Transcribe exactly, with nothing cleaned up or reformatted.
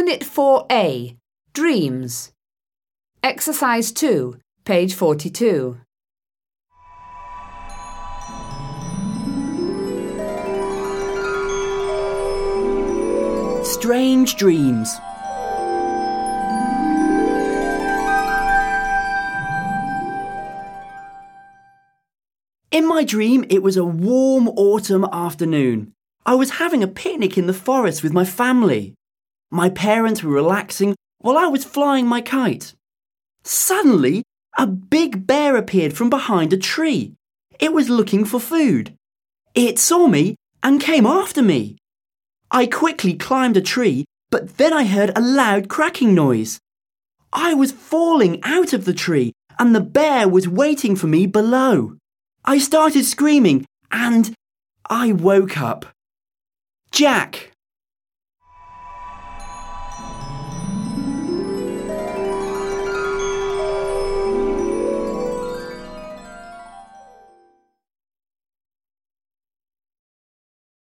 Unit four A, Dreams. Exercise two, page forty-two. Strange dreams. In my dream, it was a warm autumn afternoon. I was having a picnic in the forest with my family. My parents were relaxing while I was flying my kite. Suddenly, a big bear appeared from behind a tree. It was looking for food. It saw me and came after me. I quickly climbed a tree, but then I heard a loud cracking noise. I was falling out of the tree and the bear was waiting for me below. I started screaming and I woke up. Jack!